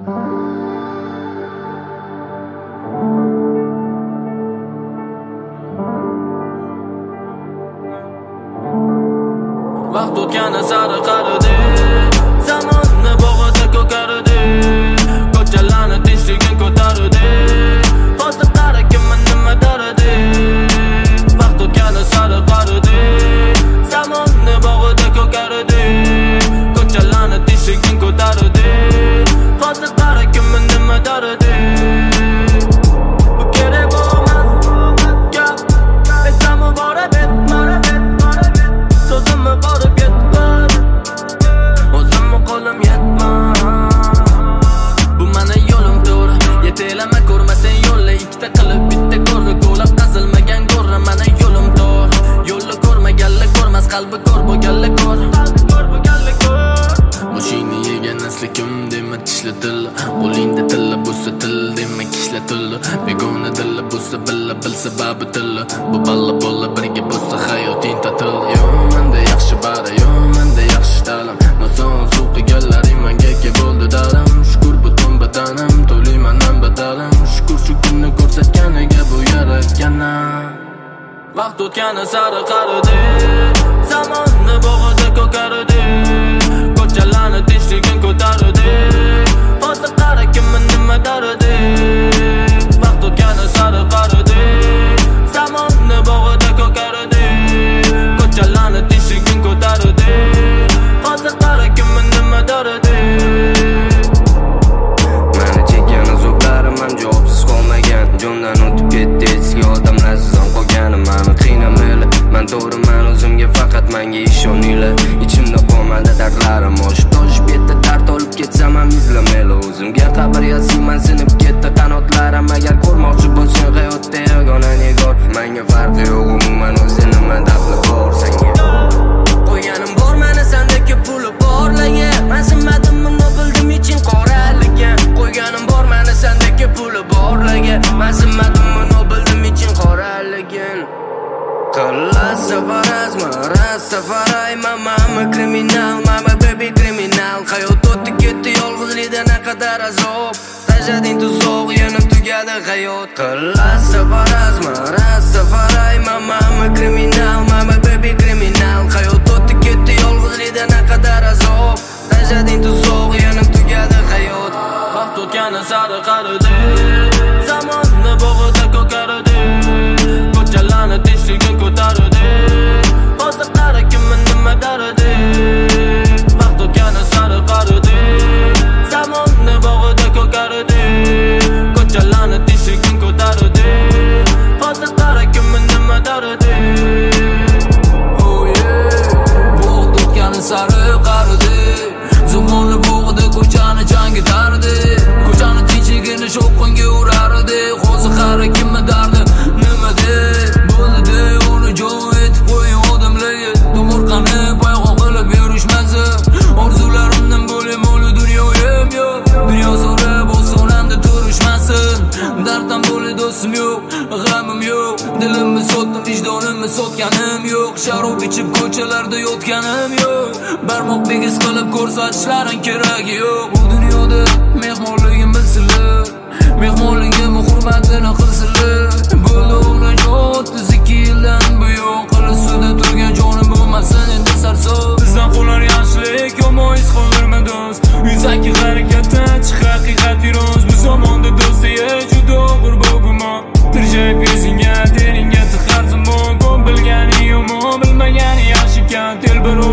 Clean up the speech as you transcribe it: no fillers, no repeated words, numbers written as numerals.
Vaqt o'tgani sari qaridi, zamonni bog'ida ko'kardi, ko'chalarni tinchligin ko'tardi, hozir qara kimni nima dardi. Vaqt o'tgani sari qaridi, zamonni bog'ida ko'kardi, ko'chalarni tinchligin ko'tardi, hozir qara kimni nima dardi. Bu kerak bo'lmas gap, aytsammi borib so'zimni borib yetmar, o'zimni qo'lim yetmar. Bu meni yo'lim to'g'ri, yetelama ko'rmasang yo'lni ikkita qilib bitta ko'rni ko'lab qazilmagan go'rni. Meni yo'lim to'g'ri, yo'lni ko'rmaganlar ko'rmas, qalbi ko'r bo'lganlar ko'r. Boshingni yegan aslikim dema tishla til, qo'lingda tilla bo'lsa til dema kishla til. Begona dilla bo'lsa billa bilsa babi til. Bu balla bolla birga bo'lsa hayoting tatil. Menda yaxshi bari, menda yaxshi ta'lim. Noson suv qilganlaring menga ke bo'ldi darim. Shukr butun badanim, to'layman badalim. Shukr shu kunni ko'rsatganiga bu yaratganim. Vaqt o'tgani sari qaridi, zamonni bog'ida ko'kardi, ko'chalarni tinchligin ko'tardi, hozir qara kimni nima dardi. Vaqt o'tgani sari qaridi, zamonni bog'ida ko'kardi, ko'chalarni tinchligin ko'tardi, hozir qara kimni nima dardi. Meni chekkan azoblarim ham javobsiz qolmagan, jondan o'tib ketdi eski odamlarsiz ham qolganim. Meni qiynamayli, men to'g'riman o'zimga, faqat menga ishoninglar. Ichimda qolmadi dardlarim, oshib ketdi, dard olib ketsam ham izlamayli. O'zimga qabr yasayman, sinib ketdi qanotlarim. Agar ko'rmoqchi bo'lsang hayotda yagona negor, menga farqi yo'q umuman, o'zi nima dafli bor senga. Qo'yganim bor meni sendagi puli borligi, men sinmadim buni bildim ichin qoraligan. Qo'yganim bor meni sendagi puli borligi, men sinmadim buni bildim ichin qoraligin. Qilasa farazmi, Rastafaray, mama kriminal, mama baby kriminal. Hayot o'tdi ketdi yolg'izlikda naqadar azob, tajading tuzoq yana tugadi hayot. Qilasa farazmi, Rastafaray, mama kriminal, mama baby kriminal. Hayot o'tdi ketdi yolg'izlikda naqadar azob, tajading tuzoq yana tugadi hayot. Vaqt o'tgani sari qaridi, zamonni bog'ida ko'kardi, ko'chalarni tinchligin ko'tardi, hozir qara kimni nima dardi. Vaqt o'tgani sari qaridi, zamonni bog'ida ko'kardi, ko'chalarni tinchligin ko'tardi, hozir qara kimni nima dardi. Oh yeah, vaqt o'tgani sari qaridi, zamonni bog'ida ko'chani changitardi, ko'chani tinchligini shovqinga urardi, hozir qara kimni dardi nima de. Bo'ldi uni joy etib qo'ying odamlarga, tomorqani payg'on qilib yurishmasin. Orzularimdan bo'lib o'li dunyoyim yo'q, dunyo so'rab ostonamda turishmasin. Darddan bo'lib do'stim yo'q, g'amim yo'q, dilimni sotdim, vijdonimni sotganim yo'q. Sharob ichib ko'chalarda yotganim yo'q, barmoq bigiz qilib ko'rsatishlaring keragi yo'q. Bu dunyoda mehmonligim bilsinlar, mehmonligim hurmatini qilsinlar. Bo'ldi uni 32 yildan buyon, qilich suvda turgan jonim bo'lmasin endi sarson. Bizdan qolar yaxshilik, yomon his qoldirma do'st. Yuzaki harakatdan chiq haqiqat yuruz. Bu zamonda do'stiga juda og'ir bu gumon. Tirjayib yuzingga, teringga tiqar zamon. Ko'p bilganing yomon, bilmaganing yaxshi ekan. Telbir